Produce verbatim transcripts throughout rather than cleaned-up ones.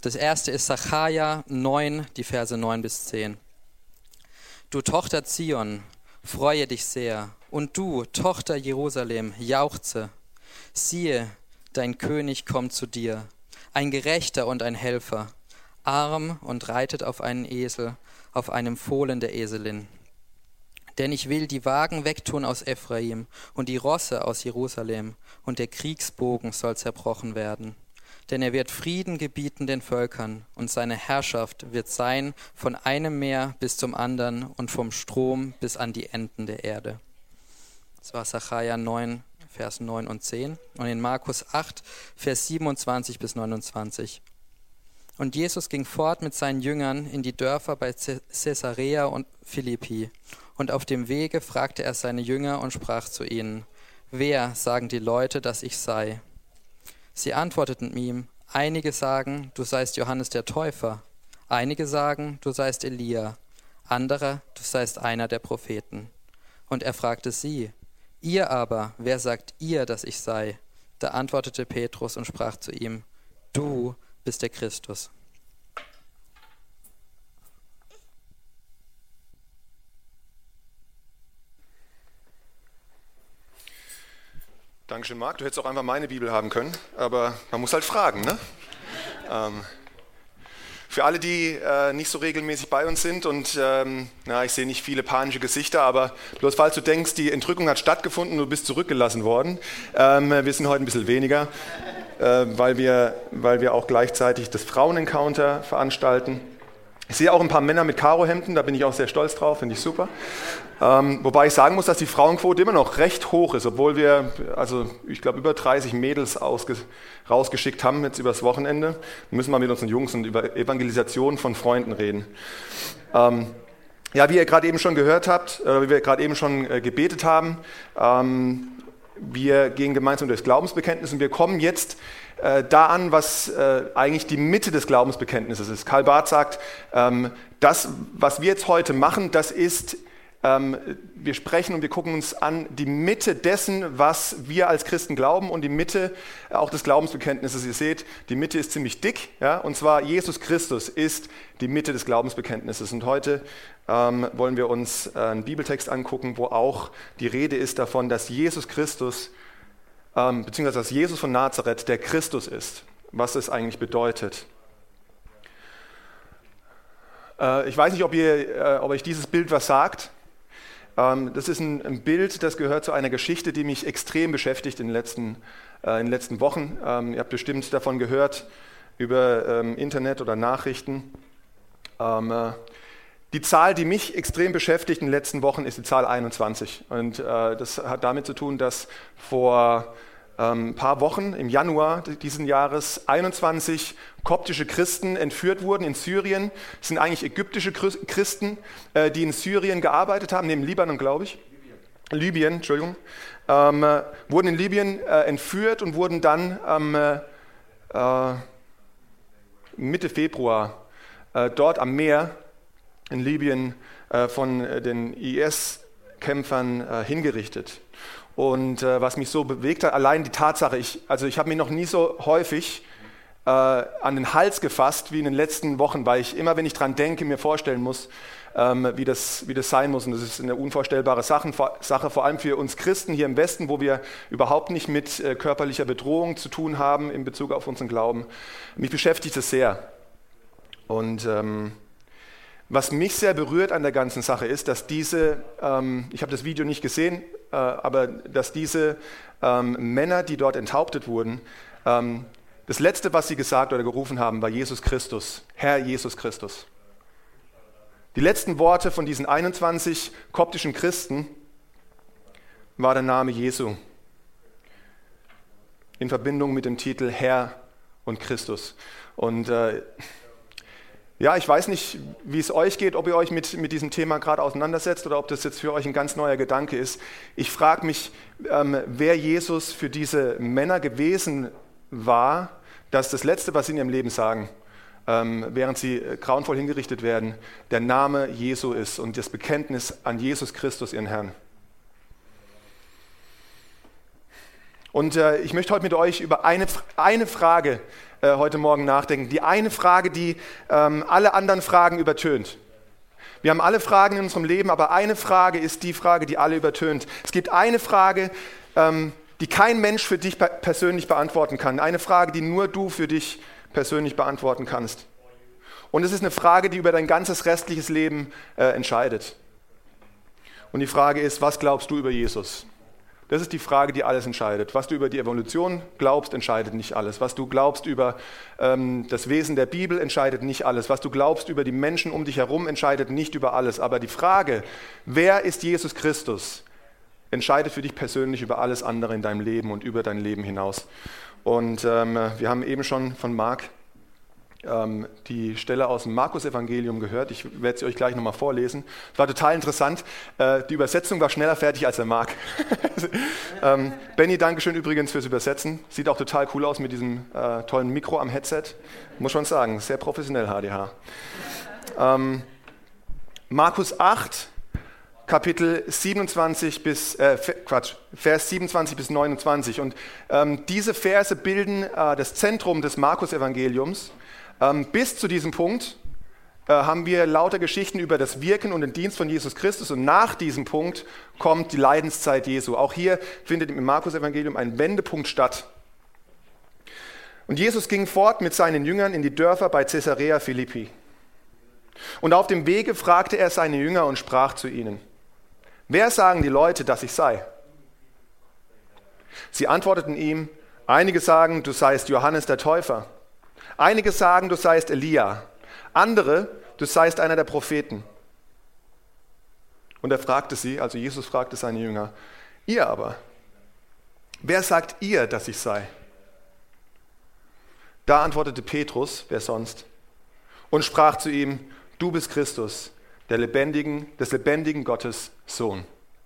Das erste ist Sacharja neun, die Verse neun bis zehn. Du Tochter Zion, freue dich sehr, und du, Tochter Jerusalem, jauchze. Siehe, dein König kommt zu dir, ein Gerechter und ein Helfer, arm und reitet auf einen Esel, auf einem Fohlen der Eselin. Denn ich will die Wagen wegtun aus Ephraim und die Rosse aus Jerusalem, und der Kriegsbogen soll zerbrochen werden. Denn er wird Frieden gebieten den Völkern, und seine Herrschaft wird sein von einem Meer bis zum anderen und vom Strom bis an die Enden der Erde. Das war Sacharja neun, Vers neun und zehn. Und in Markus acht, Vers siebenundzwanzig bis neunundzwanzig. Und Jesus ging fort mit seinen Jüngern in die Dörfer bei Caesarea und Philippi. Und auf dem Wege fragte er seine Jünger und sprach zu ihnen: Wer sagen die Leute, dass ich sei? Sie antworteten ihm: Einige sagen, du seist Johannes der Täufer. Einige sagen, du seist Elia. Andere, du seist einer der Propheten. Und er fragte sie: Ihr aber, wer sagt ihr, dass ich sei? Da antwortete Petrus und sprach zu ihm: Du bist der Christus. Dankeschön, Marc. Du hättest auch einfach meine Bibel haben können, aber man muss halt fragen, ne? ähm, für alle, die äh, nicht so regelmäßig bei uns sind und ähm, na, ich sehe nicht viele panische Gesichter, aber bloß falls du denkst, die Entrückung hat stattgefunden, du bist zurückgelassen worden. Ähm, wir sind heute ein bisschen weniger, äh, weil wir, weil wir auch gleichzeitig das Frauen-Encounter veranstalten. Ich sehe auch ein paar Männer mit Karohemden, da bin ich auch sehr stolz drauf, finde ich super. Ähm, wobei ich sagen muss, dass die Frauenquote immer noch recht hoch ist, obwohl wir, also ich glaube, über dreißig Mädels ausge, rausgeschickt haben jetzt übers Wochenende. Wir müssen mal mit unseren Jungs und über Evangelisation von Freunden reden. Ähm, ja, wie ihr gerade eben schon gehört habt, äh, wie wir gerade eben schon äh, gebetet haben, ähm, wir gehen gemeinsam durchs Glaubensbekenntnis und wir kommen jetzt äh, da an, was äh, eigentlich die Mitte des Glaubensbekenntnisses ist. Karl Barth sagt, ähm, das, was wir jetzt heute machen, das ist, ähm, wir sprechen und wir gucken uns an die Mitte dessen, was wir als Christen glauben und die Mitte äh, auch des Glaubensbekenntnisses. Ihr seht, die Mitte ist ziemlich dick, ja, und zwar Jesus Christus ist die Mitte des Glaubensbekenntnisses. Und heute ähm, wollen wir uns äh, einen Bibeltext angucken, wo auch die Rede ist davon, dass Jesus Christus Ähm, beziehungsweise dass Jesus von Nazareth der Christus ist, was es eigentlich bedeutet. Äh, ich weiß nicht, ob, ihr, äh, ob euch dieses Bild was sagt. Ähm, das ist ein, ein Bild, das gehört zu einer Geschichte, die mich extrem beschäftigt in den letzten, äh, in den letzten Wochen. Ähm, ihr habt bestimmt davon gehört über ähm, Internet oder Nachrichten. Ähm, äh, Die Zahl, die mich extrem beschäftigt in den letzten Wochen, ist die Zahl einundzwanzig. Und äh, das hat damit zu tun, dass vor ähm, ein paar Wochen, im Januar diesen Jahres, einundzwanzig koptische Christen entführt wurden in Syrien. Das sind eigentlich ägyptische Christen, äh, die in Syrien gearbeitet haben, neben Libanon, glaube ich. Libyen, Libyen Entschuldigung. Ähm, äh, wurden in Libyen äh, entführt und wurden dann ähm, äh, Mitte Februar äh, dort am Meer in Libyen äh, von äh, den I S-Kämpfern äh, hingerichtet. Und äh, was mich so bewegt hat, allein die Tatsache, ich, also ich habe mich noch nie so häufig äh, an den Hals gefasst wie in den letzten Wochen, weil ich immer, wenn ich dran denke, mir vorstellen muss, ähm, wie, das, wie das sein muss. Und das ist eine unvorstellbare Sache, Sache, vor allem für uns Christen hier im Westen, wo wir überhaupt nicht mit äh, körperlicher Bedrohung zu tun haben in Bezug auf unseren Glauben. Mich beschäftigt es sehr. Und ähm, was mich sehr berührt an der ganzen Sache ist, dass diese, ähm, ich habe das Video nicht gesehen, äh, aber dass diese ähm, Männer, die dort enthauptet wurden, ähm, das Letzte, was sie gesagt oder gerufen haben, war Jesus Christus, Herr Jesus Christus. Die letzten Worte von diesen einundzwanzig koptischen Christen war der Name Jesu in Verbindung mit dem Titel Herr und Christus. Und äh, Ja, ich weiß nicht, wie es euch geht, ob ihr euch mit, mit diesem Thema gerade auseinandersetzt oder ob das jetzt für euch ein ganz neuer Gedanke ist. Ich frage mich, ähm, wer Jesus für diese Männer gewesen war, dass das Letzte, was sie in ihrem Leben sagen, ähm, während sie grauenvoll hingerichtet werden, der Name Jesu ist und das Bekenntnis an Jesus Christus, ihren Herrn. Und äh, ich möchte heute mit euch über eine, eine Frage äh, heute Morgen nachdenken. Die eine Frage, die ähm, alle anderen Fragen übertönt. Wir haben alle Fragen in unserem Leben, aber eine Frage ist die Frage, die alle übertönt. Es gibt eine Frage, ähm, die kein Mensch für dich persönlich beantworten kann. Eine Frage, die nur du für dich persönlich beantworten kannst. Und es ist eine Frage, die über dein ganzes restliches Leben äh, entscheidet. Und die Frage ist, was glaubst du über Jesus? Das ist die Frage, die alles entscheidet. Was du über die Evolution glaubst, entscheidet nicht alles. Was du glaubst über ähm, das Wesen der Bibel, entscheidet nicht alles. Was du glaubst über die Menschen um dich herum, entscheidet nicht über alles. Aber die Frage, wer ist Jesus Christus, entscheidet für dich persönlich über alles andere in deinem Leben und über dein Leben hinaus. Und ähm, wir haben eben schon von Marc ähm, die Stelle aus dem Markus-Evangelium gehört. Ich werde sie euch gleich nochmal vorlesen. Es war total interessant. Äh, die Übersetzung war schneller fertig als der Marc. ähm, Benny, Dankeschön übrigens fürs Übersetzen. Sieht auch total cool aus mit diesem äh, tollen Mikro am Headset. Muss schon sagen, sehr professionell H D H. Ähm, Markus acht, Kapitel siebenundzwanzig bis, äh, Quatsch, Vers siebenundzwanzig bis neunundzwanzig. Und ähm, diese Verse bilden äh, das Zentrum des Markus-Evangeliums. Ähm, bis zu diesem Punkt äh, haben wir lauter Geschichten über das Wirken und den Dienst von Jesus Christus. Und nach diesem Punkt kommt die Leidenszeit Jesu. Auch hier findet im Markus-Evangelium ein Wendepunkt statt. Und Jesus ging fort mit seinen Jüngern in die Dörfer bei Caesarea Philippi. Und auf dem Wege fragte er seine Jünger und sprach zu ihnen: Wer sagen die Leute, dass ich sei? Sie antworteten ihm: Einige sagen, du seist Johannes der Täufer. Einige sagen, du seist Elia. Andere, du seist einer der Propheten. Und er fragte sie, also Jesus fragte seine Jünger: Ihr aber, wer sagt ihr, dass ich sei? Da antwortete Petrus, wer sonst, und sprach zu ihm: Du bist Christus, der lebendigen, des lebendigen Gottes Sohn.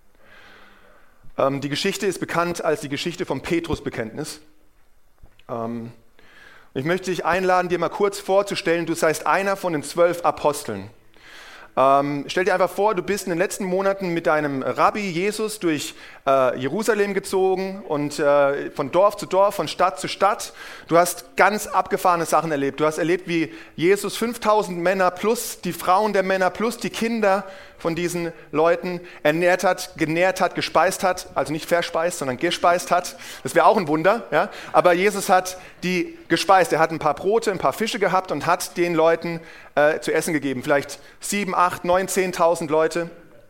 Ähm, die Geschichte ist bekannt als die Geschichte vom Petrusbekenntnis. Ähm, ich möchte dich einladen, dir mal kurz vorzustellen, du seist einer von den zwölf Aposteln. Ähm, stell dir einfach vor, du bist in den letzten Monaten mit deinem Rabbi Jesus durch äh, Jerusalem gezogen und äh, von Dorf zu Dorf, von Stadt zu Stadt. Du hast ganz abgefahrene Sachen erlebt. Du hast erlebt, wie Jesus fünftausend Männer plus die Frauen der Männer plus die Kinder von diesen Leuten ernährt hat, genährt hat, gespeist hat, also nicht verspeist, sondern gespeist hat. Das wäre auch ein Wunder, ja? Aber Jesus hat die gespeist. Er hat ein paar Brote, ein paar Fische gehabt und hat den Leuten äh, zu essen gegeben. Vielleicht sieben, acht, neun, zehntausend Leute.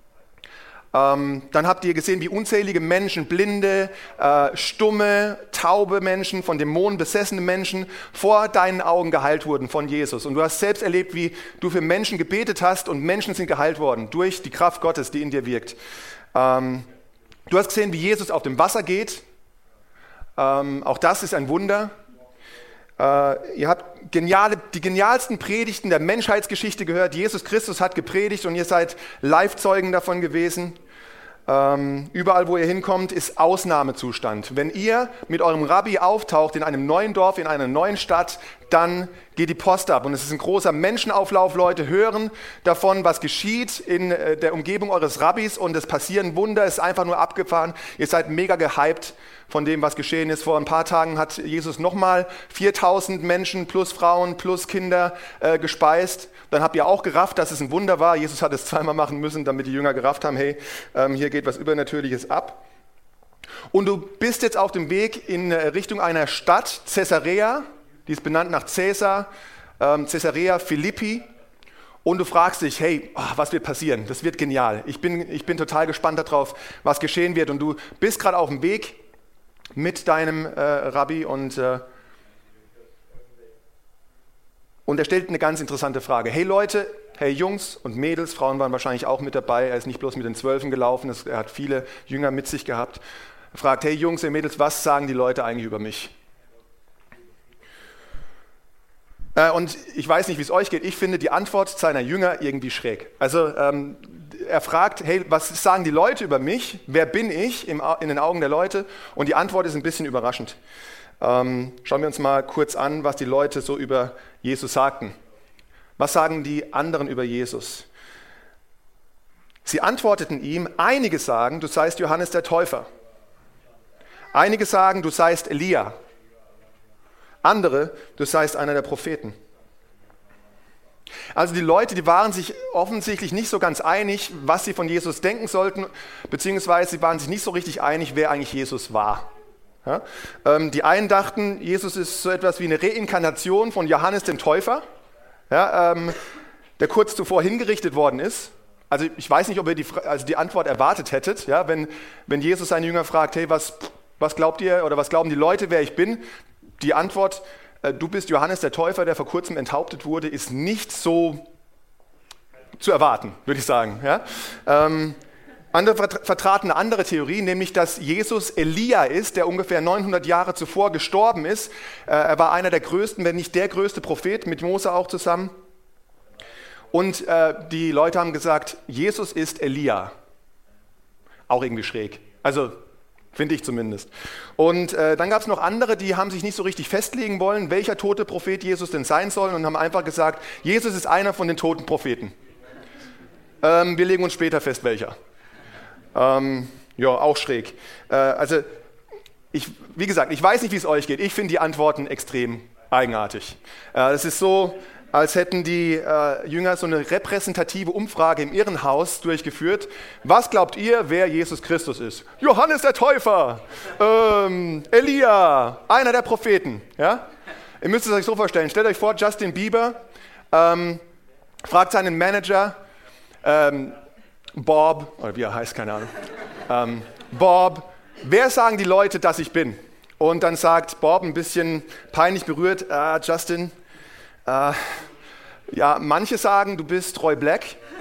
Ähm, dann habt ihr gesehen, wie unzählige Menschen, blinde, äh, stumme, taube Menschen, von Dämonen besessene Menschen vor deinen Augen geheilt wurden von Jesus. Und du hast selbst erlebt, wie du für Menschen gebetet hast und Menschen sind geheilt worden durch die Kraft Gottes, die in dir wirkt. Ähm, du hast gesehen, wie Jesus auf dem Wasser geht. Ähm, auch das ist ein Wunder. Äh, ihr habt geniale, die genialsten Predigten der Menschheitsgeschichte gehört. Jesus Christus hat gepredigt und ihr seid Live-Zeugen davon gewesen. Ähm, überall, wo ihr hinkommt, ist Ausnahmezustand. Wenn ihr mit eurem Rabbi auftaucht in einem neuen Dorf, in einer neuen Stadt, dann geht die Post ab. Und es ist ein großer Menschenauflauf. Leute hören davon, was geschieht in äh, der Umgebung eures Rabbis und es passieren Wunder. Es ist einfach nur abgefahren. Ihr seid mega gehypt von dem, was geschehen ist. Vor ein paar Tagen hat Jesus nochmal viertausend Menschen plus Frauen plus Kinder äh, gespeist. Dann habt ihr auch gerafft, dass es ein Wunder war. Jesus hat es zweimal machen müssen, damit die Jünger gerafft haben, hey, ähm, hier geht was Übernatürliches ab. Und du bist jetzt auf dem Weg in Richtung einer Stadt, Caesarea, die ist benannt nach Caesar, ähm, Caesarea Philippi. Und du fragst dich, hey, oh, was wird passieren? Das wird genial. Ich bin, ich bin total gespannt darauf, was geschehen wird. Und du bist gerade auf dem Weg mit deinem äh, Rabbi und, äh, und er stellt eine ganz interessante Frage. Hey Leute, hey Jungs und Mädels, Frauen waren wahrscheinlich auch mit dabei. Er ist nicht bloß mit den Zwölfen gelaufen, er hat viele Jünger mit sich gehabt. Er fragt, hey Jungs, hey Mädels, was sagen die Leute eigentlich über mich? Und ich weiß nicht, wie es euch geht, ich finde die Antwort seiner Jünger irgendwie schräg. Also ähm, er fragt, hey, was sagen die Leute über mich? Wer bin ich im, in den Augen der Leute? Und die Antwort ist ein bisschen überraschend. Ähm, schauen wir uns mal kurz an, was die Leute so über Jesus sagten. Was sagen die anderen über Jesus? Sie antworteten ihm, einige sagen, du seist Johannes der Täufer. Einige sagen, du seist Elia. Andere, du seist einer der Propheten. Also die Leute, die waren sich offensichtlich nicht so ganz einig, was sie von Jesus denken sollten, beziehungsweise sie waren sich nicht so richtig einig, wer eigentlich Jesus war. Ja? Ähm, die einen dachten, Jesus ist so etwas wie eine Reinkarnation von Johannes dem Täufer, ja, ähm, der kurz zuvor hingerichtet worden ist. Also ich weiß nicht, ob ihr die, also die Antwort erwartet hättet, ja? wenn, wenn Jesus seine Jünger fragt, hey, was, was glaubt ihr oder was glauben die Leute, wer ich bin? Die Antwort, du bist Johannes der Täufer, der vor kurzem enthauptet wurde, ist nicht so zu erwarten, würde ich sagen. Ja? Ähm, andere vertraten eine andere Theorie, nämlich dass Jesus Elia ist, der ungefähr neunhundert Jahre zuvor gestorben ist. Äh, er war einer der größten, wenn nicht der größte Prophet, mit Mose auch zusammen. Und äh, die Leute haben gesagt, Jesus ist Elia. Auch irgendwie schräg. Also finde ich zumindest. Und äh, dann gab es noch andere, die haben sich nicht so richtig festlegen wollen, welcher tote Prophet Jesus denn sein soll und haben einfach gesagt, Jesus ist einer von den toten Propheten. Ähm, wir legen uns später fest, welcher. Ähm, ja, auch schräg. Äh, also, ich, wie gesagt, ich weiß nicht, wie es euch geht. Ich finde die Antworten extrem eigenartig. Äh, es ist so, als hätten die äh, Jünger so eine repräsentative Umfrage im Irrenhaus durchgeführt. Was glaubt ihr, wer Jesus Christus ist? Johannes der Täufer, ähm, Elia, einer der Propheten. Ja? Ihr müsst es euch so vorstellen. Stellt euch vor, Justin Bieber ähm, fragt seinen Manager, ähm, Bob, oder wie er heißt, keine Ahnung, ähm, Bob, wer sagen die Leute, dass ich bin? Und dann sagt Bob ein bisschen peinlich berührt, äh, Justin, äh, ja, manche sagen, du bist Roy Black.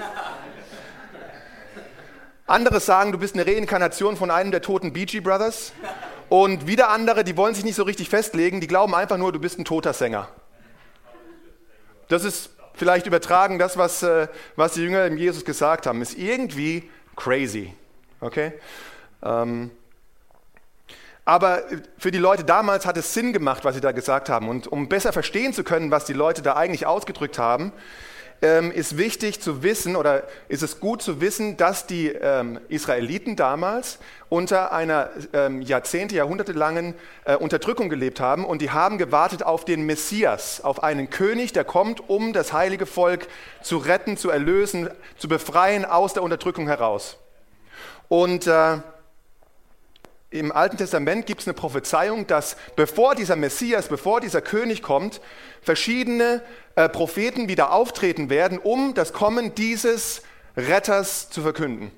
Andere sagen, du bist eine Reinkarnation von einem der toten Bee Gee Brothers. Und wieder andere, die wollen sich nicht so richtig festlegen, die glauben einfach nur, du bist ein toter Sänger. Das ist vielleicht übertragen, das, was, äh, was die Jünger dem Jesus gesagt haben, ist irgendwie crazy. Okay? Ähm, Aber für die Leute damals hat es Sinn gemacht, was sie da gesagt haben. Und um besser verstehen zu können, was die Leute da eigentlich ausgedrückt haben, ähm, ist wichtig zu wissen oder ist es gut zu wissen, dass die ähm, Israeliten damals unter einer ähm, Jahrzehnte, Jahrhunderte langen äh, Unterdrückung gelebt haben und die haben gewartet auf den Messias, auf einen König, der kommt, um das heilige Volk zu retten, zu erlösen, zu befreien aus der Unterdrückung heraus. Und äh, im Alten Testament gibt es eine Prophezeiung, dass bevor dieser Messias, bevor dieser König kommt, verschiedene äh, Propheten wieder auftreten werden, um das Kommen dieses Retters zu verkünden.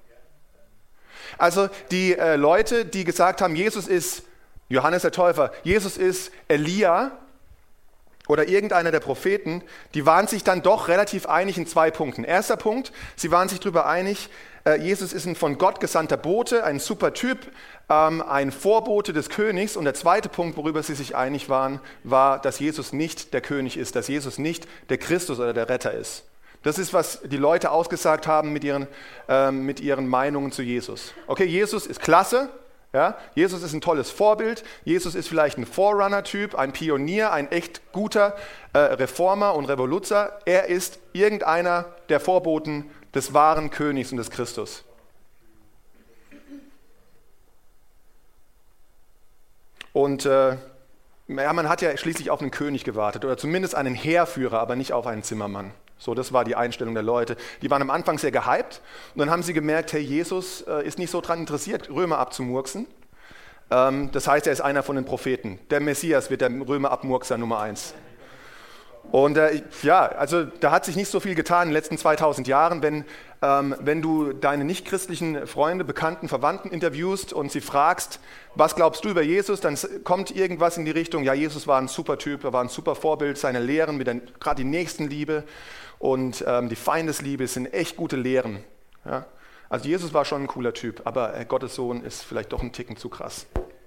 Also die äh, Leute, die gesagt haben, Jesus ist Johannes der Täufer, Jesus ist Elia oder irgendeiner der Propheten, die waren sich dann doch relativ einig in zwei Punkten. Erster Punkt, sie waren sich darüber einig, Jesus ist ein von Gott gesandter Bote, ein super Typ, ähm, ein Vorbote des Königs. Und der zweite Punkt, worüber sie sich einig waren, war, dass Jesus nicht der König ist, dass Jesus nicht der Christus oder der Retter ist. Das ist, was die Leute ausgesagt haben mit ihren, ähm, mit ihren Meinungen zu Jesus. Okay, Jesus ist klasse, ja? Jesus ist ein tolles Vorbild, Jesus ist vielleicht ein Forerunner-Typ, ein Pionier, ein echt guter äh, Reformer und Revoluzer. Er ist irgendeiner der Vorboten des wahren Königs und des Christus. Und äh, ja, man hat ja schließlich auf einen König gewartet oder zumindest einen Heerführer, aber nicht auf einen Zimmermann. So, das war die Einstellung der Leute. Die waren am Anfang sehr gehypt und dann haben sie gemerkt, hey, Jesus äh, ist nicht so daran interessiert, Römer abzumurksen. Ähm, das heißt, er ist einer von den Propheten. Der Messias wird der Römer-Abmurkser Nummer eins. Und äh, ja, also da hat sich nicht so viel getan in den letzten zweitausend Jahren, wenn, ähm, wenn du deine nichtchristlichen Freunde, Bekannten, Verwandten interviewst und sie fragst, was glaubst du über Jesus, dann kommt irgendwas in die Richtung, ja, Jesus war ein super Typ, er war ein super Vorbild, seine Lehren, mit der, gerade die Nächstenliebe und ähm, die Feindesliebe sind echt gute Lehren. Ja? Also Jesus war schon ein cooler Typ, aber äh, Gottes Sohn ist vielleicht doch ein Ticken zu krass.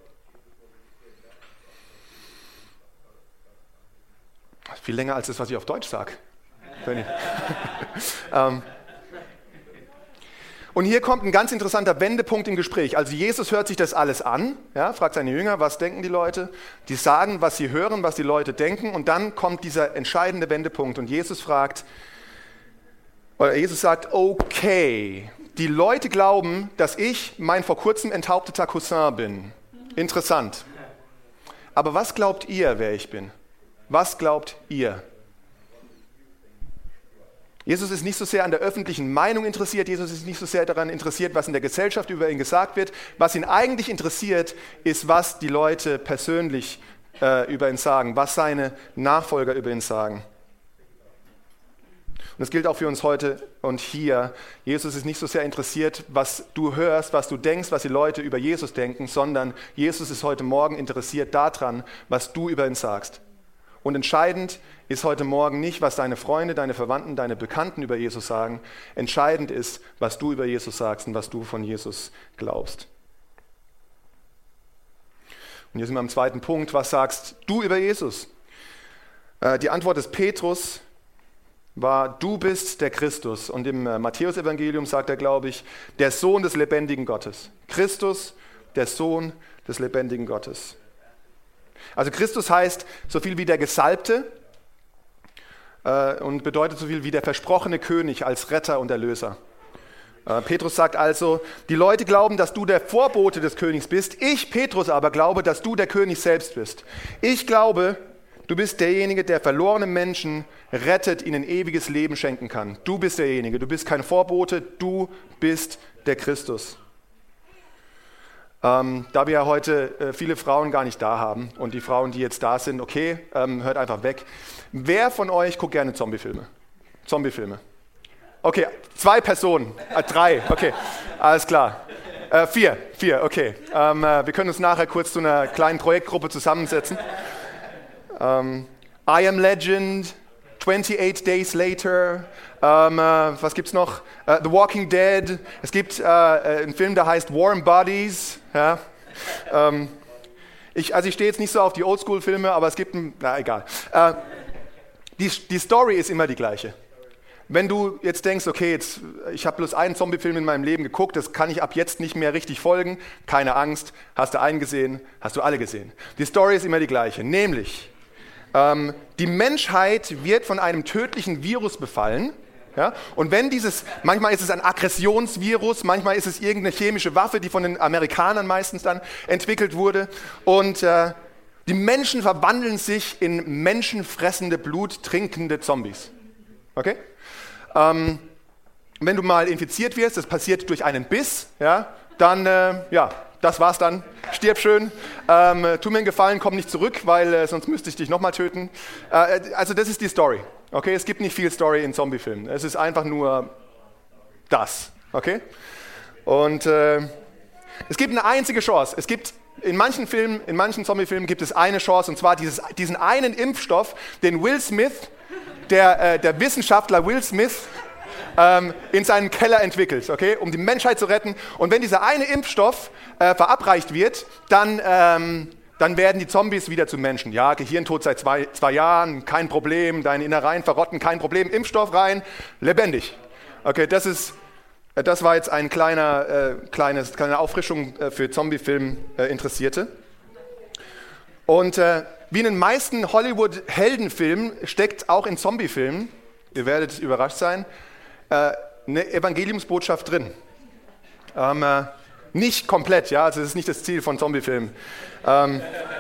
Viel länger als das, was ich auf Deutsch sage. ähm. Und hier kommt ein ganz interessanter Wendepunkt im Gespräch. Also Jesus hört sich das alles an, ja, fragt seine Jünger, was denken die Leute? Die sagen, was sie hören, was die Leute denken. Und dann kommt dieser entscheidende Wendepunkt. Und Jesus fragt, oder Jesus sagt, okay, die Leute glauben, dass ich mein vor kurzem enthaupteter Cousin bin. Interessant. Aber was glaubt ihr, wer ich bin? Was glaubt ihr? Jesus ist nicht so sehr an der öffentlichen Meinung interessiert, Jesus ist nicht so sehr daran interessiert, was in der Gesellschaft über ihn gesagt wird. Was ihn eigentlich interessiert, ist, was die Leute persönlich äh, über ihn sagen, was seine Nachfolger über ihn sagen. Und das gilt auch für uns heute und hier. Jesus ist nicht so sehr interessiert, was du hörst, was du denkst, was die Leute über Jesus denken, sondern Jesus ist heute Morgen interessiert daran, was du über ihn sagst. Und entscheidend ist heute Morgen nicht, was deine Freunde, deine Verwandten, deine Bekannten über Jesus sagen. Entscheidend ist, was du über Jesus sagst und was du von Jesus glaubst. Und hier sind wir am zweiten Punkt. Was sagst du über Jesus? Äh, die Antwort des Petrus war, du bist der Christus. Und im äh, Matthäus-Evangelium sagt er, glaube ich, der Sohn des lebendigen Gottes. Christus, der Sohn des lebendigen Gottes. Also Christus heißt so viel wie der Gesalbte äh, und bedeutet so viel wie der versprochene König als Retter und Erlöser. Äh, Petrus sagt also, die Leute glauben, dass du der Vorbote des Königs bist. Ich, Petrus, aber glaube, dass du der König selbst bist. Ich glaube, du bist derjenige, der verlorene Menschen rettet, ihnen ewiges Leben schenken kann. Du bist derjenige, du bist kein Vorbote, du bist der Christus. Ähm, da wir ja heute äh, viele Frauen gar nicht da haben und die Frauen, die jetzt da sind, okay, ähm, hört einfach weg. Wer von euch guckt gerne Zombiefilme? Zombiefilme. Okay, zwei Personen, äh, drei, okay, alles klar. Äh, vier, vier, okay. Ähm, äh, wir können uns nachher kurz zu einer kleinen Projektgruppe zusammensetzen. Ähm, I Am Legend, twenty-eight Days Later, ähm, äh, was gibt's noch? Uh, The Walking Dead. Es gibt äh, einen Film, der heißt Warm Bodies. Ja? Ähm, ich, also ich stehe jetzt nicht so auf die Oldschool-Filme, aber es gibt, ein, na egal. Äh, die, die Story ist immer die gleiche. Wenn du jetzt denkst, okay, jetzt, ich habe bloß einen Zombie-Film in meinem Leben geguckt, das kann ich ab jetzt nicht mehr richtig folgen, keine Angst, hast du einen gesehen, hast du alle gesehen. Die Story ist immer die gleiche, nämlich ähm, die Menschheit wird von einem tödlichen Virus befallen. Ja? Und wenn dieses, manchmal ist es ein Aggressionsvirus, manchmal ist es irgendeine chemische Waffe, die von den Amerikanern meistens dann entwickelt wurde. Und äh, die Menschen verwandeln sich in menschenfressende, bluttrinkende Zombies. Okay? Ähm, wenn du mal infiziert wirst, das passiert durch einen Biss, ja, dann, äh, ja, das war's dann. Stirb schön. Ähm, tu mir einen Gefallen, komm nicht zurück, weil äh, sonst müsste ich dich nochmal töten. Äh, also das ist die Story. Okay, es gibt nicht viel Story in Zombiefilmen. Es ist einfach nur das. Okay? Und äh, es gibt eine einzige Chance. Es gibt in manchen Filmen, in manchen Zombiefilmen gibt es eine Chance, und zwar dieses, diesen einen Impfstoff, den Will Smith, der, äh, der Wissenschaftler Will Smith, ähm, in seinem Keller entwickelt, okay, um die Menschheit zu retten. Und wenn dieser eine Impfstoff äh, verabreicht wird, dann ähm, dann werden die Zombies wieder zu Menschen. Ja, Gehirntod seit zwei, zwei Jahren, kein Problem, deine Innereien verrotten, kein Problem, Impfstoff rein, lebendig. Okay, das ist, das war jetzt eine kleiner, äh, kleines, kleine Auffrischung äh, für Zombie-Film-Interessierte. Und äh, wie in den meisten Hollywood-Heldenfilmen steckt auch in Zombie-Filmen, ihr werdet überrascht sein, äh, eine Evangeliumsbotschaft drin. Ähm, äh, Nicht komplett, ja, also das ist nicht das Ziel von Zombiefilmen. Ähm,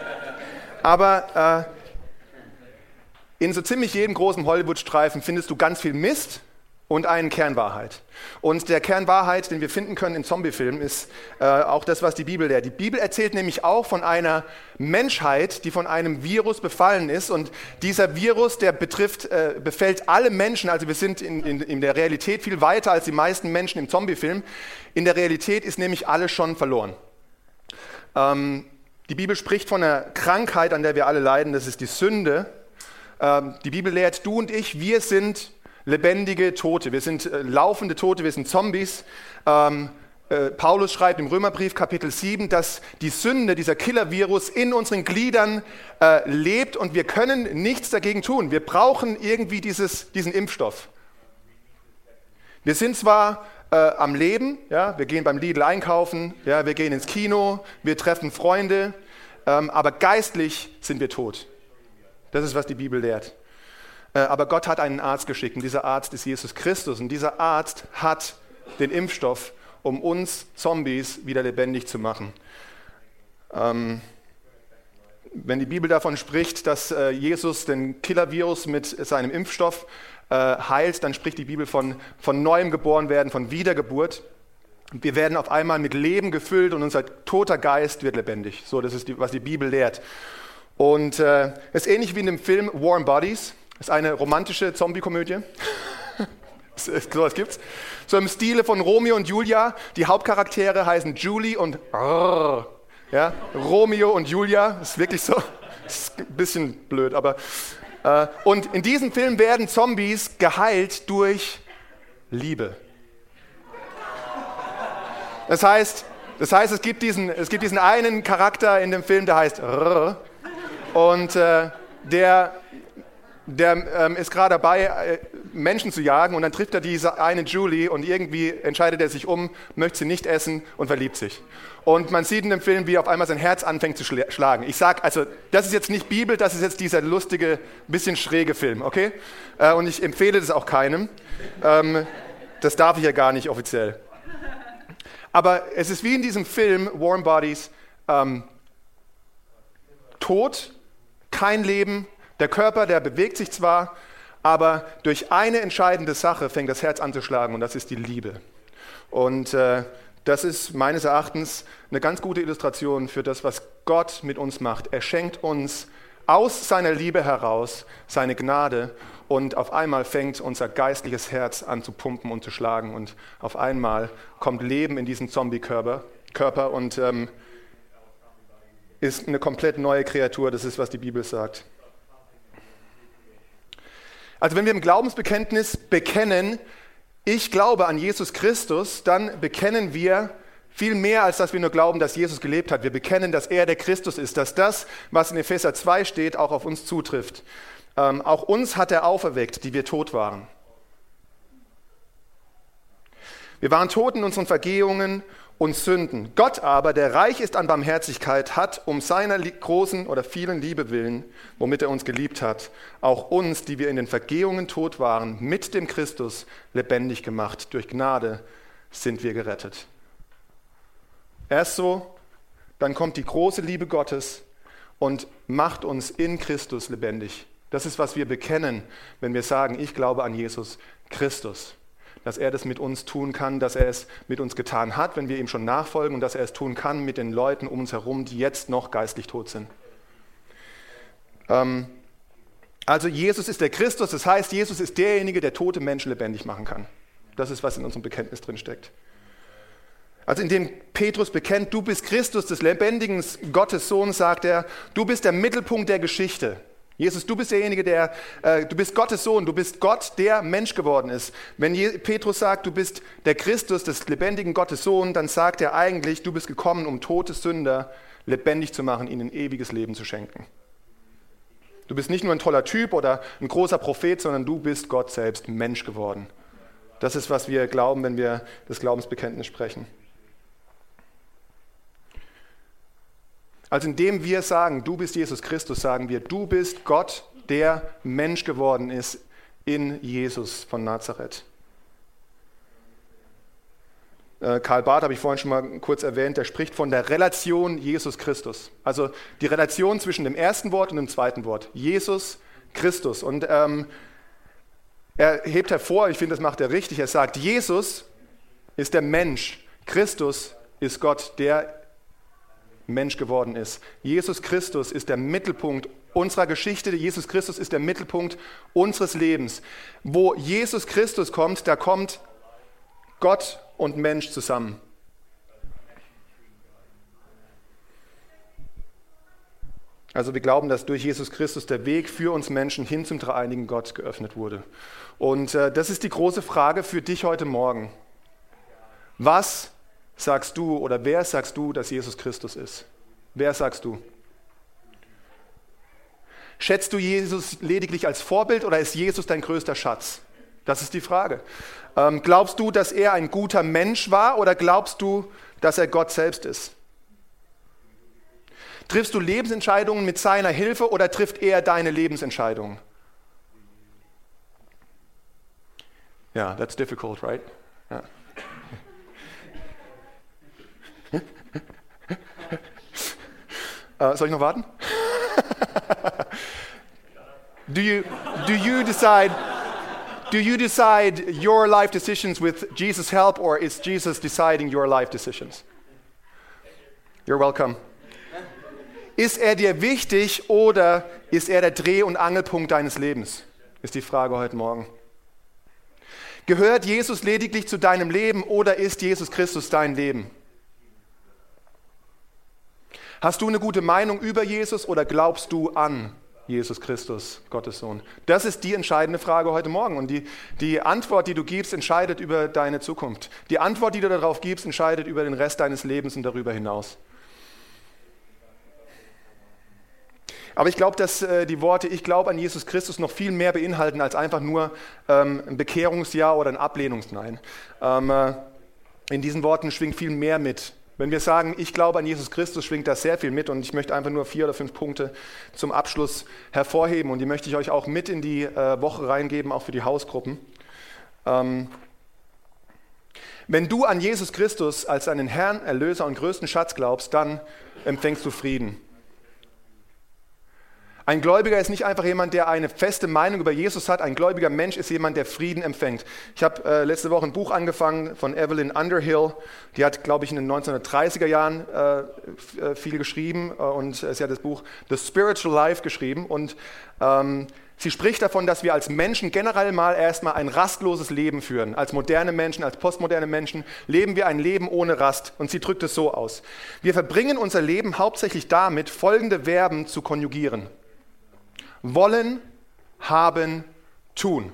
aber äh, in so ziemlich jedem großen Hollywood-Streifen findest du ganz viel Mist und einen Kernwahrheit. Und der Kernwahrheit, den wir finden können in Zombiefilmen, ist äh, auch das, was die Bibel lehrt. Die Bibel erzählt nämlich auch von einer Menschheit, die von einem Virus befallen ist. Und dieser Virus, der betrifft, äh, befällt alle Menschen. Also wir sind in, in, in der Realität viel weiter als die meisten Menschen im Zombiefilm. In der Realität ist nämlich alles schon verloren. Ähm, die Bibel spricht von einer Krankheit, an der wir alle leiden. Das ist die Sünde. Ähm, die Bibel lehrt, du und ich, wir sind lebendige Tote, wir sind äh, laufende Tote, wir sind Zombies. Ähm, äh, Paulus schreibt im Römerbrief Kapitel sieben, dass die Sünde, dieser Killer-Virus in unseren Gliedern äh, lebt und wir können nichts dagegen tun. Wir brauchen irgendwie dieses, diesen Impfstoff. Wir sind zwar äh, am Leben, ja, wir gehen beim Lidl einkaufen, ja, wir gehen ins Kino, wir treffen Freunde, ähm, aber geistlich sind wir tot. Das ist, was die Bibel lehrt. Aber Gott hat einen Arzt geschickt und dieser Arzt ist Jesus Christus und dieser Arzt hat den Impfstoff, um uns Zombies wieder lebendig zu machen. Ähm, wenn die Bibel davon spricht, dass äh, Jesus den Killer-Virus mit seinem Impfstoff äh, heilt, dann spricht die Bibel von, von neuem geboren werden, von Wiedergeburt. Wir werden auf einmal mit Leben gefüllt und unser toter Geist wird lebendig. So, das ist, die, was die Bibel lehrt. Und es äh, ist ähnlich wie in dem Film Warm Bodies. Das ist eine romantische Zombie-Komödie. So was gibt's. So im Stile von Romeo und Julia. Die Hauptcharaktere heißen Julie und Rrr. Ja, Romeo und Julia. Das ist wirklich so. Das ist ein bisschen blöd, aber äh, und in diesem Film werden Zombies geheilt durch Liebe. Das heißt, das heißt, es gibt diesen, es gibt diesen einen Charakter in dem Film, der heißt Rrr, und äh, der, der ähm, ist gerade dabei, äh, Menschen zu jagen, und dann trifft er diese eine Julie und irgendwie entscheidet er sich um, möchte sie nicht essen und verliebt sich. Und man sieht in dem Film, wie auf einmal sein Herz anfängt zu schla- schlagen. Ich sag, also das ist jetzt nicht Bibel, das ist jetzt dieser lustige, bisschen schräge Film, okay? Äh, und ich empfehle das auch keinem. Ähm, das darf ich ja gar nicht offiziell. Aber es ist wie in diesem Film, Warm Bodies, ähm, Tod, kein Leben, der Körper, der bewegt sich zwar, aber durch eine entscheidende Sache fängt das Herz an zu schlagen, und das ist die Liebe. Und äh, das ist meines Erachtens eine ganz gute Illustration für das, was Gott mit uns macht. Er schenkt uns aus seiner Liebe heraus seine Gnade, und auf einmal fängt unser geistliches Herz an zu pumpen und zu schlagen, und auf einmal kommt Leben in diesen Zombie-Körper Körper und ähm, ist eine komplett neue Kreatur. Das ist, was die Bibel sagt. Also wenn wir im Glaubensbekenntnis bekennen, ich glaube an Jesus Christus, dann bekennen wir viel mehr, als dass wir nur glauben, dass Jesus gelebt hat. Wir bekennen, dass er der Christus ist, dass das, was in Epheser zwei steht, auch auf uns zutrifft. Ähm, auch uns hat er auferweckt, die wir tot waren. Wir waren tot in unseren Vergehungen und Sünden. Gott aber, der reich ist an Barmherzigkeit, hat um seiner großen oder vielen Liebe willen, womit er uns geliebt hat, auch uns, die wir in den Vergehungen tot waren, mit dem Christus lebendig gemacht. Durch Gnade sind wir gerettet. Erst so, dann kommt die große Liebe Gottes und macht uns in Christus lebendig. Das ist, was wir bekennen, wenn wir sagen, ich glaube an Jesus Christus. Dass er das mit uns tun kann, dass er es mit uns getan hat, wenn wir ihm schon nachfolgen, und dass er es tun kann mit den Leuten um uns herum, die jetzt noch geistlich tot sind. Ähm, also Jesus ist der Christus, das heißt, Jesus ist derjenige, der tote Menschen lebendig machen kann. Das ist, was in unserem Bekenntnis drin steckt. Also indem Petrus bekennt, du bist Christus, des lebendigen Gottes Sohn, sagt er, du bist der Mittelpunkt der Geschichte. Jesus, du bist derjenige, der, äh, du bist Gottes Sohn, du bist Gott, der Mensch geworden ist. Wenn Je- Petrus sagt, du bist der Christus, des lebendigen Gottes Sohn, dann sagt er eigentlich, du bist gekommen, um tote Sünder lebendig zu machen, ihnen ewiges Leben zu schenken. Du bist nicht nur ein toller Typ oder ein großer Prophet, sondern du bist Gott selbst, Mensch geworden. Das ist, was wir glauben, wenn wir das Glaubensbekenntnis sprechen. Also indem wir sagen, du bist Jesus Christus, sagen wir, du bist Gott, der Mensch geworden ist in Jesus von Nazareth. Äh, Karl Barth, habe ich vorhin schon mal kurz erwähnt, der spricht von der Relation Jesus Christus. Also die Relation zwischen dem ersten Wort und dem zweiten Wort. Jesus Christus. Und ähm, er hebt hervor, ich finde, das macht er richtig, er sagt, Jesus ist der Mensch, Christus ist Gott, der Mensch geworden ist. Jesus Christus ist der Mittelpunkt unserer Geschichte. Jesus Christus ist der Mittelpunkt unseres Lebens. Wo Jesus Christus kommt, da kommt Gott und Mensch zusammen. Also wir glauben, dass durch Jesus Christus der Weg für uns Menschen hin zum dreieinigen Gott geöffnet wurde. Und äh, das ist die große Frage für dich heute Morgen. Was sagst du oder wer sagst du, dass Jesus Christus ist? Wer sagst du? Schätzt du Jesus lediglich als Vorbild oder ist Jesus dein größter Schatz? Das ist die Frage. Ähm, glaubst du, dass er ein guter Mensch war oder glaubst du, dass er Gott selbst ist? Triffst du Lebensentscheidungen mit seiner Hilfe oder trifft er deine Lebensentscheidungen? Ja, yeah, that's difficult, right? Ja. Äh, soll ich noch warten? do you do you decide do you decide your life decisions with Jesus' help, or is Jesus deciding your life decisions? You're welcome. Ist er dir wichtig oder ist er der Dreh- und Angelpunkt deines Lebens? Ist die Frage heute Morgen. Gehört Jesus lediglich zu deinem Leben oder ist Jesus Christus dein Leben? Hast du eine gute Meinung über Jesus oder glaubst du an Jesus Christus, Gottes Sohn? Das ist die entscheidende Frage heute Morgen. Und die, die Antwort, die du gibst, entscheidet über deine Zukunft. Die Antwort, die du darauf gibst, entscheidet über den Rest deines Lebens und darüber hinaus. Aber ich glaube, dass äh, die Worte "Ich glaube an Jesus Christus" noch viel mehr beinhalten als einfach nur ähm, ein Bekehrungsja oder ein Ablehnungsnein. Ähm, äh, in diesen Worten schwingt viel mehr mit. Wenn wir sagen, ich glaube an Jesus Christus, schwingt das sehr viel mit, und ich möchte einfach nur vier oder fünf Punkte zum Abschluss hervorheben, und die möchte ich euch auch mit in die äh, Woche reingeben, auch für die Hausgruppen. Ähm, wenn du an Jesus Christus als deinen Herrn, Erlöser und größten Schatz glaubst, dann empfängst du Frieden. Ein Gläubiger ist nicht einfach jemand, der eine feste Meinung über Jesus hat. Ein gläubiger Mensch ist jemand, der Frieden empfängt. Ich habe äh, letzte Woche ein Buch angefangen von Evelyn Underhill. Die hat, glaube ich, in den neunzehnhundertdreißiger Jahren äh, viel geschrieben, äh, und sie hat das Buch The Spiritual Life geschrieben. Und ähm, sie spricht davon, dass wir als Menschen generell mal erstmal ein rastloses Leben führen. Als moderne Menschen, als postmoderne Menschen leben wir ein Leben ohne Rast. Und sie drückt es so aus: Wir verbringen unser Leben hauptsächlich damit, folgende Verben zu konjugieren: Wollen, haben, tun.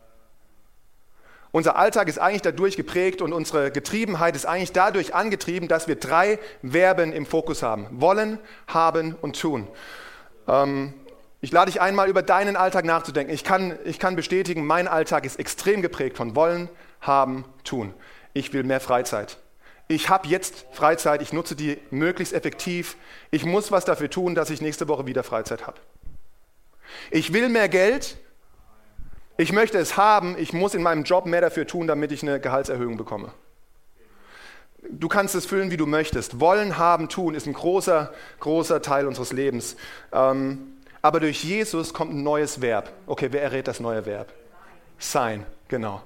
Unser Alltag ist eigentlich dadurch geprägt und unsere Getriebenheit ist eigentlich dadurch angetrieben, dass wir drei Verben im Fokus haben: Wollen, haben und tun. Ähm, ich lade dich ein, mal über deinen Alltag nachzudenken. Ich kann, ich kann bestätigen, mein Alltag ist extrem geprägt von Wollen, haben, tun. Ich will mehr Freizeit. Ich habe jetzt Freizeit, ich nutze die möglichst effektiv. Ich muss was dafür tun, dass ich nächste Woche wieder Freizeit habe. Ich will mehr Geld, ich möchte es haben, ich muss in meinem Job mehr dafür tun, damit ich eine Gehaltserhöhung bekomme. Du kannst es füllen, wie du möchtest. Wollen, haben, tun ist ein großer, großer Teil unseres Lebens. Ähm, aber durch Jesus kommt ein neues Verb. Okay, wer errät das neue Verb? Sein, genau.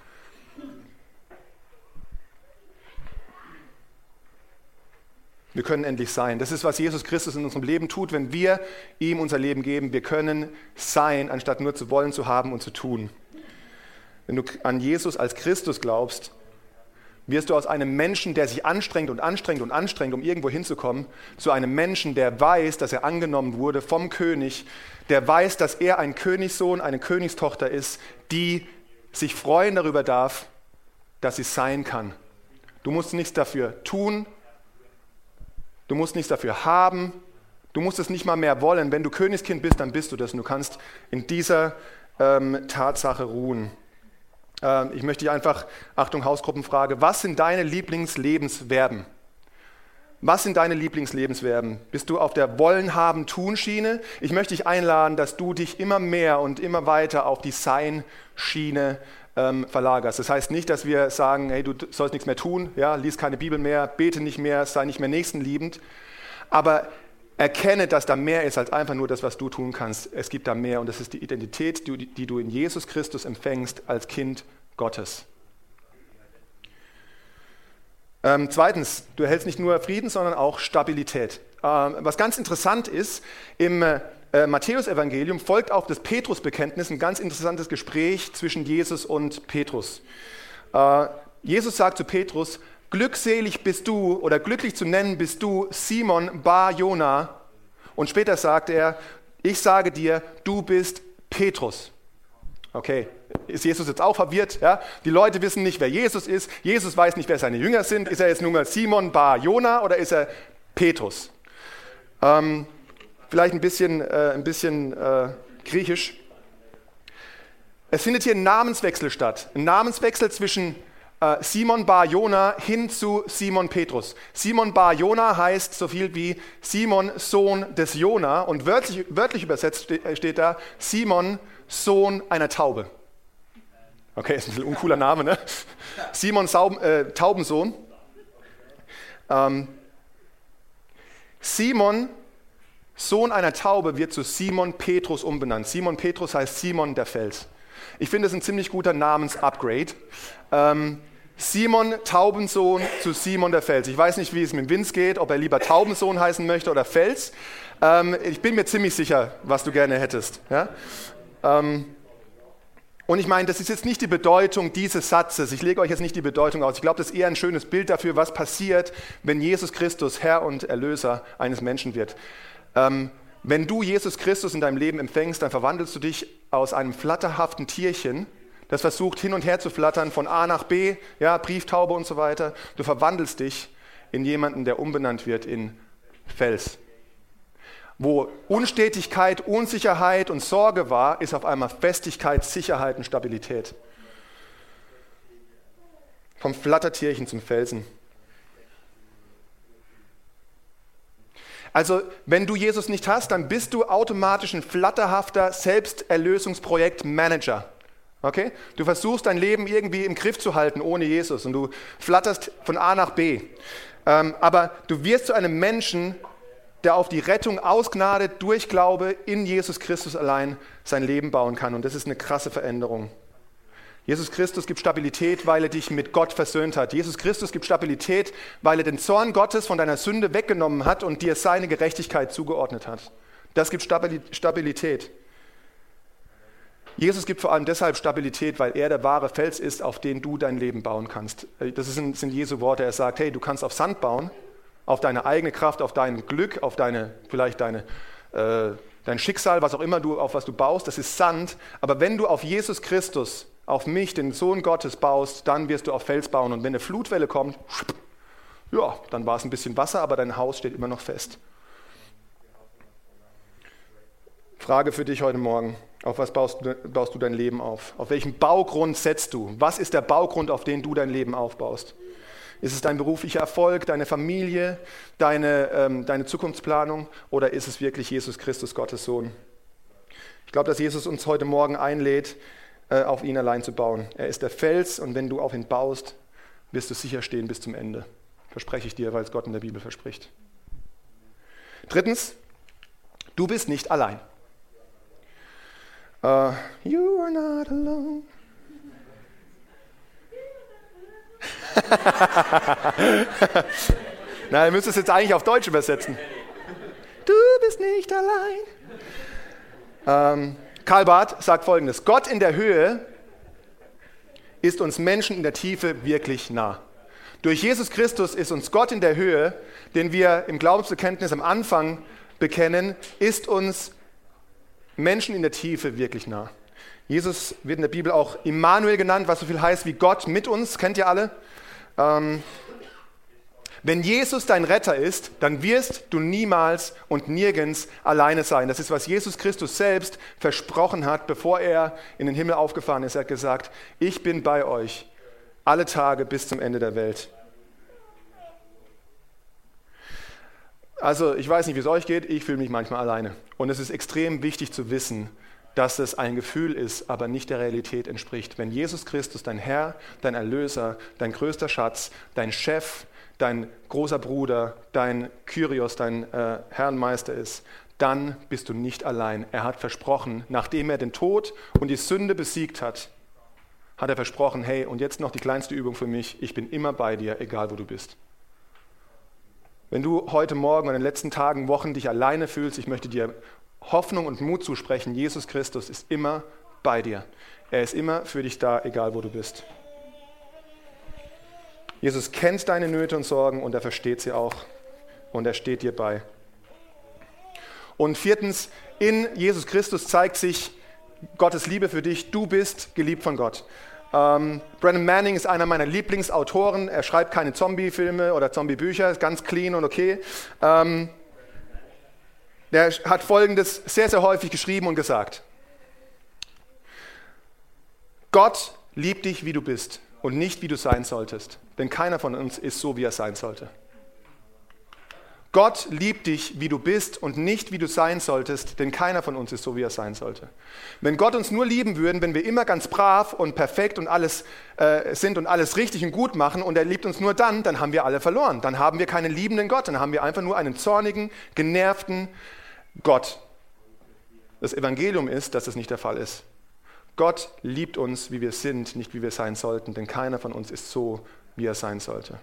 Wir können endlich sein. Das ist, was Jesus Christus in unserem Leben tut, wenn wir ihm unser Leben geben. Wir können sein, anstatt nur zu wollen, zu haben und zu tun. Wenn du an Jesus als Christus glaubst, wirst du aus einem Menschen, der sich anstrengt und anstrengt und anstrengt, um irgendwo hinzukommen, zu einem Menschen, der weiß, dass er angenommen wurde vom König, der weiß, dass er ein Königssohn, eine Königstochter ist, die sich freuen darüber darf, dass sie sein kann. Du musst nichts dafür tun, du musst nichts dafür haben, du musst es nicht mal mehr wollen. Wenn du Königskind bist, dann bist du das, und du kannst in dieser ähm, Tatsache ruhen. Ähm, ich möchte dich einfach, Achtung, Hausgruppenfrage, was sind deine Lieblingslebensverben? Was sind deine Lieblingslebensverben? Bist du auf der Wollen-Haben-Tun-Schiene? Ich möchte dich einladen, dass du dich immer mehr und immer weiter auf die Sein-Schiene ähm, verlagerst. Das heißt nicht, dass wir sagen, hey, du sollst nichts mehr tun, ja, lies keine Bibel mehr, bete nicht mehr, sei nicht mehr nächstenliebend. Aber erkenne, dass da mehr ist als einfach nur das, was du tun kannst. Es gibt da mehr, und das ist die Identität, die, die du in Jesus Christus empfängst als Kind Gottes. Ähm, zweitens, du erhältst nicht nur Frieden, sondern auch Stabilität. Ähm, was ganz interessant ist, im äh, Matthäus-Evangelium folgt auf das Petrus-Bekenntnis ein ganz interessantes Gespräch zwischen Jesus und Petrus. Äh, Jesus sagt zu Petrus: Glückselig bist du, oder glücklich zu nennen bist du, Simon Bar Jona. Und später sagt er: Ich sage dir, du bist Petrus. Okay, ist Jesus jetzt auch verwirrt? Ja? Die Leute wissen nicht, wer Jesus ist. Jesus weiß nicht, wer seine Jünger sind. Ist er jetzt nur mal Simon Bar Jona oder ist er Petrus? Ähm, vielleicht ein bisschen, äh, ein bisschen äh, griechisch. Es findet hier ein Namenswechsel statt. Ein Namenswechsel zwischen äh, Simon Bar Jona hin zu Simon Petrus. Simon Bar Jona heißt so viel wie Simon, Sohn des Jona. Und wörtlich, wörtlich übersetzt steht, steht da Simon, Sohn einer Taube. Okay, ist ein bisschen uncooler Name, ne? Simon Saub, äh, Taubensohn. Ähm, Simon Sohn einer Taube, wird zu Simon Petrus umbenannt. Simon Petrus heißt Simon der Fels. Ich finde, das ist ein ziemlich guter Namensupgrade. Ähm, Simon Taubensohn zu Simon der Fels. Ich weiß nicht, wie es mit Vince geht, ob er lieber Taubensohn heißen möchte oder Fels. Ähm, ich bin mir ziemlich sicher, was du gerne hättest. Ja? Ähm, und ich meine, das ist jetzt nicht die Bedeutung dieses Satzes. Ich lege euch jetzt nicht die Bedeutung aus. Ich glaube, das ist eher ein schönes Bild dafür, was passiert, wenn Jesus Christus Herr und Erlöser eines Menschen wird. Ähm, wenn du Jesus Christus in deinem Leben empfängst, dann verwandelst du dich aus einem flatterhaften Tierchen, das versucht hin und her zu flattern von A nach B, ja, Brieftaube und so weiter. Du verwandelst dich in jemanden, der umbenannt wird in Fels. Wo Unstetigkeit, Unsicherheit und Sorge war, ist auf einmal Festigkeit, Sicherheit und Stabilität. Vom Flattertierchen zum Felsen. Also, wenn du Jesus nicht hast, dann bist du automatisch ein flatterhafter Selbsterlösungsprojektmanager. Okay? Du versuchst dein Leben irgendwie im Griff zu halten ohne Jesus und du flatterst von A nach B. Ähm, aber du wirst zu einem Menschen, der auf die Rettung aus Gnade durch Glaube in Jesus Christus allein sein Leben bauen kann. Und das ist eine krasse Veränderung. Jesus Christus gibt Stabilität, weil er dich mit Gott versöhnt hat. Jesus Christus gibt Stabilität, weil er den Zorn Gottes von deiner Sünde weggenommen hat und dir seine Gerechtigkeit zugeordnet hat. Das gibt Stabilität. Jesus gibt vor allem deshalb Stabilität, weil er der wahre Fels ist, auf den du dein Leben bauen kannst. Das sind Jesu Worte. Er sagt, hey, du kannst auf Sand bauen, auf deine eigene Kraft, auf dein Glück, auf deine, vielleicht deine, äh, dein Schicksal, was auch immer du, auf was du baust, das ist Sand. Aber wenn du auf Jesus Christus, auf mich, den Sohn Gottes, baust, dann wirst du auf Fels bauen. Und wenn eine Flutwelle kommt, ja, dann war es ein bisschen Wasser, aber dein Haus steht immer noch fest. Frage für dich heute Morgen. Auf was baust du, baust du dein Leben auf? Auf welchen Baugrund setzt du? Was ist der Baugrund, auf den du dein Leben aufbaust? Ist es dein beruflicher Erfolg, deine Familie, deine, ähm, deine Zukunftsplanung oder ist es wirklich Jesus Christus, Gottes Sohn? Ich glaube, dass Jesus uns heute Morgen einlädt, äh, auf ihn allein zu bauen. Er ist der Fels und wenn du auf ihn baust, wirst du sicher stehen bis zum Ende. Verspreche ich dir, weil es Gott in der Bibel verspricht. Drittens, du bist nicht allein. Uh, you are not alone. Na, ihr müsst es jetzt eigentlich auf Deutsch übersetzen. Du bist nicht allein. Ähm, Karl Barth sagt Folgendes: Gott in der Höhe ist uns Menschen in der Tiefe wirklich nah. Durch Jesus Christus ist uns Gott in der Höhe, den wir im Glaubensbekenntnis am Anfang bekennen, ist uns Menschen in der Tiefe wirklich nah. Jesus wird in der Bibel auch Immanuel genannt, was so viel heißt wie Gott mit uns, kennt ihr alle. Ähm, wenn Jesus dein Retter ist, dann wirst du niemals und nirgends alleine sein. Das ist, was Jesus Christus selbst versprochen hat, bevor er in den Himmel aufgefahren ist. Er hat gesagt, ich bin bei euch alle Tage bis zum Ende der Welt. Also ich weiß nicht, wie es euch geht, ich fühle mich manchmal alleine. Und es ist extrem wichtig zu wissen, dass es ein Gefühl ist, aber nicht der Realität entspricht. Wenn Jesus Christus dein Herr, dein Erlöser, dein größter Schatz, dein Chef, dein großer Bruder, dein Kyrios, dein äh, Herrenmeister ist, dann bist du nicht allein. Er hat versprochen, nachdem er den Tod und die Sünde besiegt hat, hat er versprochen, hey, und jetzt noch die kleinste Übung für mich, ich bin immer bei dir, egal wo du bist. Wenn du heute Morgen und in den letzten Tagen, Wochen dich alleine fühlst, ich möchte dir Hoffnung und Mut zusprechen. Jesus Christus ist immer bei dir. Er ist immer für dich da, egal wo du bist. Jesus kennt deine Nöte und Sorgen und er versteht sie auch und er steht dir bei. Und viertens, in Jesus Christus zeigt sich Gottes Liebe für dich. Du bist geliebt von Gott. Ähm, Brennan Manning ist einer meiner Lieblingsautoren. Er schreibt keine Zombie-Filme oder Zombie-Bücher, ist ganz clean und okay. Ähm, der hat Folgendes sehr, sehr häufig geschrieben und gesagt. Gott liebt dich, wie du bist und nicht, wie du sein solltest. Denn keiner von uns ist so, wie er sein sollte. Gott liebt dich, wie du bist und nicht, wie du sein solltest, denn keiner von uns ist so, wie er sein sollte. Wenn Gott uns nur lieben würde, wenn wir immer ganz brav und perfekt und alles äh, sind und alles richtig und gut machen und er liebt uns nur dann, dann haben wir alle verloren. Dann haben wir keinen liebenden Gott, dann haben wir einfach nur einen zornigen, genervten, Gott. Das Evangelium ist, dass es nicht der Fall ist. Gott liebt uns, wie wir sind, nicht wie wir sein sollten, denn keiner von uns ist so, wie er sein sollte.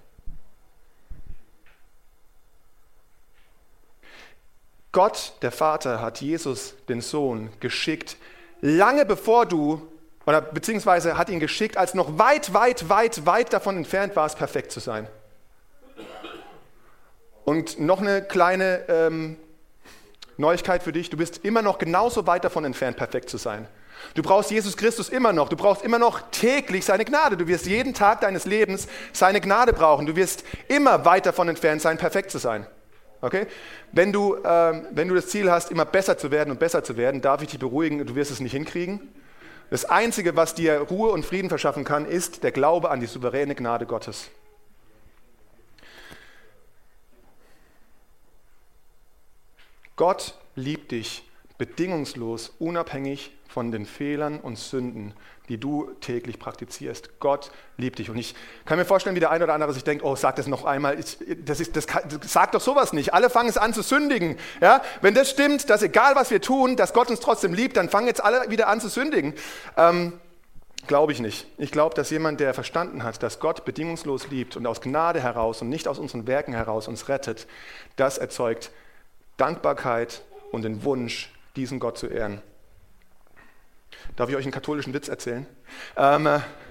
Gott, der Vater, hat Jesus, den Sohn, geschickt, lange bevor du, oder beziehungsweise hat ihn geschickt, als noch weit, weit, weit, weit davon entfernt warst, perfekt zu sein. Und noch eine kleine ähm, Neuigkeit für dich, du bist immer noch genauso weit davon entfernt, perfekt zu sein. Du brauchst Jesus Christus immer noch, du brauchst immer noch täglich seine Gnade. Du wirst jeden Tag deines Lebens seine Gnade brauchen. Du wirst immer weit davon entfernt sein, perfekt zu sein. Okay? Wenn du, ähm, wenn du das Ziel hast, immer besser zu werden und besser zu werden, darf ich dich beruhigen, du wirst es nicht hinkriegen. Das Einzige, was dir Ruhe und Frieden verschaffen kann, ist der Glaube an die souveräne Gnade Gottes. Gott liebt dich bedingungslos, unabhängig von den Fehlern und Sünden, die du täglich praktizierst. Gott liebt dich. Und ich kann mir vorstellen, wie der eine oder andere sich denkt, oh, sag das noch einmal, ich, das ist, das kann, sag doch sowas nicht. Alle fangen es an zu sündigen. Ja? Wenn das stimmt, dass egal was wir tun, dass Gott uns trotzdem liebt, dann fangen jetzt alle wieder an zu sündigen. Ähm, glaube ich nicht. Ich glaube, dass jemand, der verstanden hat, dass Gott bedingungslos liebt und aus Gnade heraus und nicht aus unseren Werken heraus uns rettet, das erzeugt Dankbarkeit und den Wunsch, diesen Gott zu ehren. Darf ich euch einen katholischen Witz erzählen? Ähm,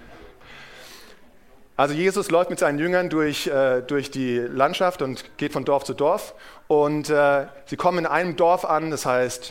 also Jesus läuft mit seinen Jüngern durch, äh, durch die Landschaft und geht von Dorf zu Dorf. Und äh, sie kommen in einem Dorf an, das heißt,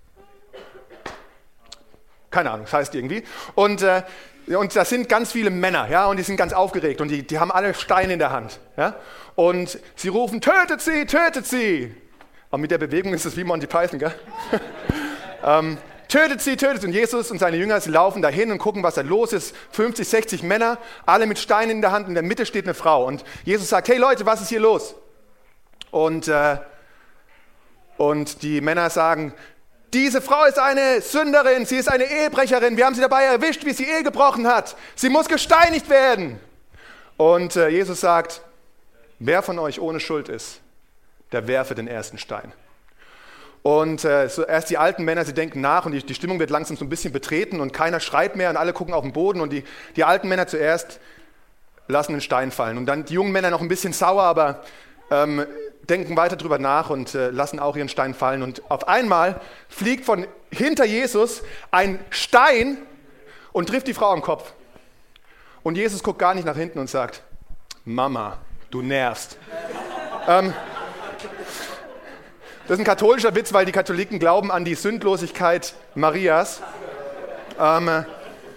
keine Ahnung, das heißt irgendwie. Und, äh, und das sind ganz viele Männer, ja, und die sind ganz aufgeregt und die, die haben alle Steine in der Hand. Ja? Und sie rufen, tötet sie, tötet sie. Aber mit der Bewegung ist es wie Monty Python, gell? ähm, Tötet sie, tötet sie. Und Jesus und seine Jünger, sie laufen dahin und gucken, was da los ist. fünfzig, sechzig Männer, alle mit Steinen in der Hand. In der Mitte steht eine Frau. Und Jesus sagt, hey Leute, was ist hier los? Und, äh, und die Männer sagen, diese Frau ist eine Sünderin, sie ist eine Ehebrecherin. Wir haben sie dabei erwischt, wie sie Ehe gebrochen hat. Sie muss gesteinigt werden. Und äh, Jesus sagt, wer von euch ohne Schuld ist, der werfe den ersten Stein. Und äh, so erst die alten Männer, sie denken nach und die, die Stimmung wird langsam so ein bisschen betreten und keiner schreit mehr und alle gucken auf den Boden und die, die alten Männer zuerst lassen den Stein fallen. Und dann die jungen Männer noch ein bisschen sauer, aber ähm, denken weiter drüber nach und äh, lassen auch ihren Stein fallen. Und auf einmal fliegt von hinter Jesus ein Stein und trifft die Frau am Kopf. Und Jesus guckt gar nicht nach hinten und sagt, Mama, du nervst. ähm, Das ist ein katholischer Witz, weil die Katholiken glauben an die Sündlosigkeit Marias. Ähm,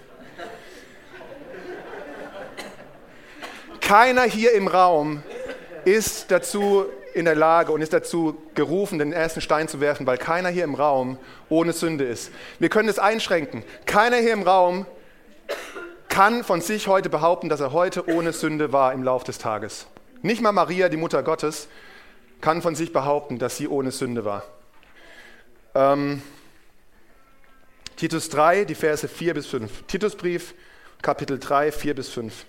keiner hier im Raum ist dazu in der Lage und ist dazu gerufen, den ersten Stein zu werfen, weil keiner hier im Raum ohne Sünde ist. Wir können es einschränken. Keiner hier im Raum kann von sich heute behaupten, dass er heute ohne Sünde war im Lauf des Tages. Nicht mal Maria, die Mutter Gottes, kann von sich behaupten, dass sie ohne Sünde war. Ähm, Titus drei, die Verse vier bis fünf. Titusbrief, Kapitel drei, vier bis fünf.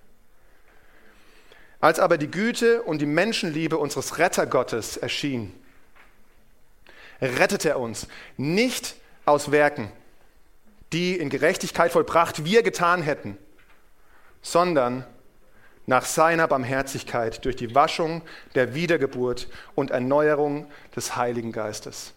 Als aber die Güte und die Menschenliebe unseres Rettergottes erschien, rettet er uns nicht aus Werken, die in Gerechtigkeit vollbracht wir getan hätten, sondern nach seiner Barmherzigkeit durch die Waschung der Wiedergeburt und Erneuerung des Heiligen Geistes.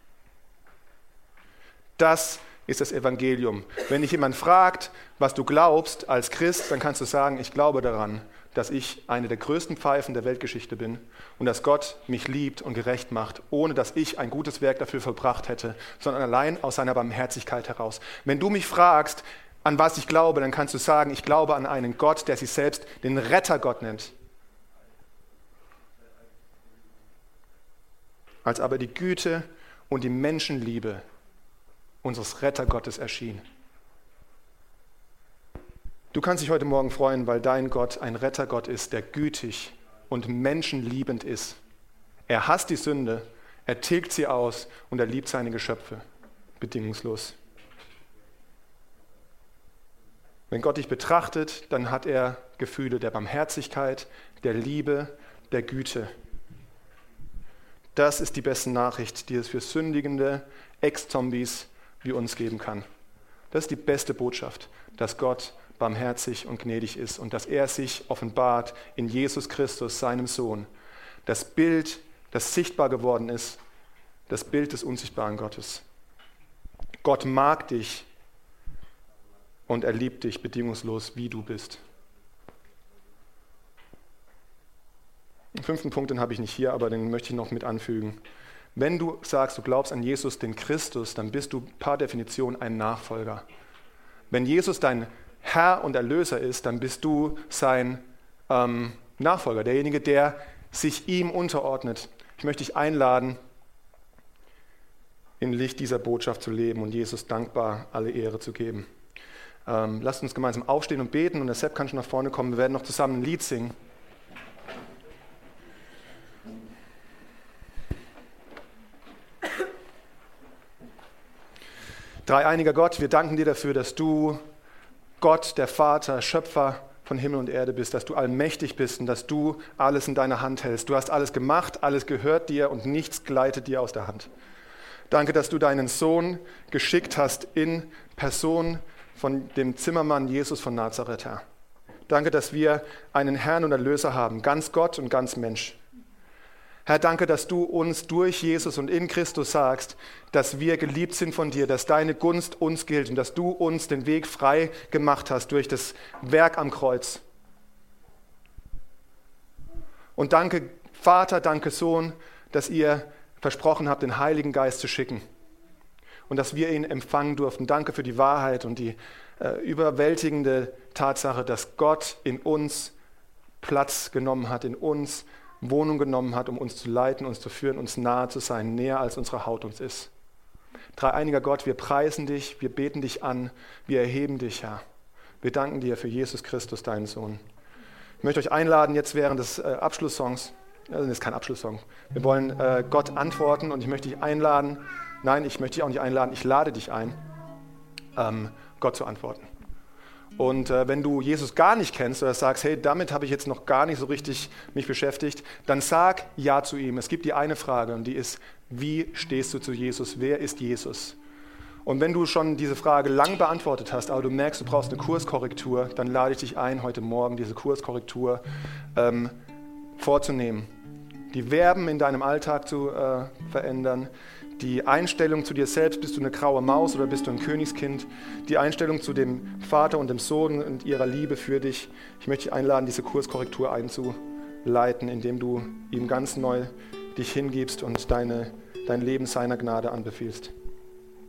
Das ist das Evangelium. Wenn dich jemand fragt, was du glaubst als Christ, dann kannst du sagen, ich glaube daran, dass ich eine der größten Pfeifen der Weltgeschichte bin und dass Gott mich liebt und gerecht macht, ohne dass ich ein gutes Werk dafür vollbracht hätte, sondern allein aus seiner Barmherzigkeit heraus. Wenn du mich fragst, an was ich glaube, dann kannst du sagen, ich glaube an einen Gott, der sich selbst den Rettergott nennt. Als aber die Güte und die Menschenliebe unseres Rettergottes erschien. Du kannst dich heute Morgen freuen, weil dein Gott ein Rettergott ist, der gütig und menschenliebend ist. Er hasst die Sünde, er tilgt sie aus und er liebt seine Geschöpfe bedingungslos. Wenn Gott dich betrachtet, dann hat er Gefühle der Barmherzigkeit, der Liebe, der Güte. Das ist die beste Nachricht, die es für sündigende Ex-Zombies wie uns geben kann. Das ist die beste Botschaft, dass Gott barmherzig und gnädig ist und dass er sich offenbart in Jesus Christus, seinem Sohn. Das Bild, das sichtbar geworden ist, das Bild des unsichtbaren Gottes. Gott mag dich und er liebt dich bedingungslos, wie du bist. Den fünften Punkt, den habe ich nicht hier, aber den möchte ich noch mit anfügen. Wenn du sagst, du glaubst an Jesus, den Christus, dann bist du per Definition ein Nachfolger. Wenn Jesus dein Herr und Erlöser ist, dann bist du sein ähm, Nachfolger, derjenige, der sich ihm unterordnet. Ich möchte dich einladen, im Licht dieser Botschaft zu leben und Jesus dankbar alle Ehre zu geben. Ähm, lasst uns gemeinsam aufstehen und beten und der Sepp kann schon nach vorne kommen. Wir werden noch zusammen ein Lied singen. Dreieiniger Gott, wir danken dir dafür, dass du Gott, der Vater, Schöpfer von Himmel und Erde bist, dass du allmächtig bist und dass du alles in deiner Hand hältst. Du hast alles gemacht, alles gehört dir und nichts gleitet dir aus der Hand. Danke, dass du deinen Sohn geschickt hast in Person von dem Zimmermann Jesus von Nazareth, Herr. Danke, dass wir einen Herrn und Erlöser haben, ganz Gott und ganz Mensch. Herr, danke, dass du uns durch Jesus und in Christus sagst, dass wir geliebt sind von dir, dass deine Gunst uns gilt und dass du uns den Weg frei gemacht hast durch das Werk am Kreuz. Und danke, Vater, danke, Sohn, dass ihr versprochen habt, den Heiligen Geist zu schicken und dass wir ihn empfangen durften. Danke für die Wahrheit und die äh, überwältigende Tatsache, dass Gott in uns Platz genommen hat, in uns Wohnung genommen hat, um uns zu leiten, uns zu führen, uns nahe zu sein, näher als unsere Haut uns ist. Dreieiniger Gott, wir preisen dich, wir beten dich an, wir erheben dich, Herr. Wir danken dir für Jesus Christus, deinen Sohn. Ich möchte euch einladen, jetzt während des äh, Abschlusssongs, das ist kein Abschlusssong, wir wollen äh, Gott antworten und ich möchte dich einladen, nein, ich möchte dich auch nicht einladen, ich lade dich ein, ähm, Gott zu antworten. Und äh, wenn du Jesus gar nicht kennst oder sagst, hey, damit habe ich jetzt noch gar nicht so richtig mich beschäftigt, dann sag Ja zu ihm. Es gibt die eine Frage und die ist, wie stehst du zu Jesus? Wer ist Jesus? Und wenn du schon diese Frage lang beantwortet hast, aber du merkst, du brauchst eine Kurskorrektur, dann lade ich dich ein, heute Morgen diese Kurskorrektur ähm, vorzunehmen. Die Verben in deinem Alltag zu äh, verändern, die Einstellung zu dir selbst, bist du eine graue Maus oder bist du ein Königskind, die Einstellung zu dem Vater und dem Sohn und ihrer Liebe für dich. Ich möchte dich einladen, diese Kurskorrektur einzuleiten, indem du ihm ganz neu dich hingibst und deine, dein Leben seiner Gnade anbefiehlst.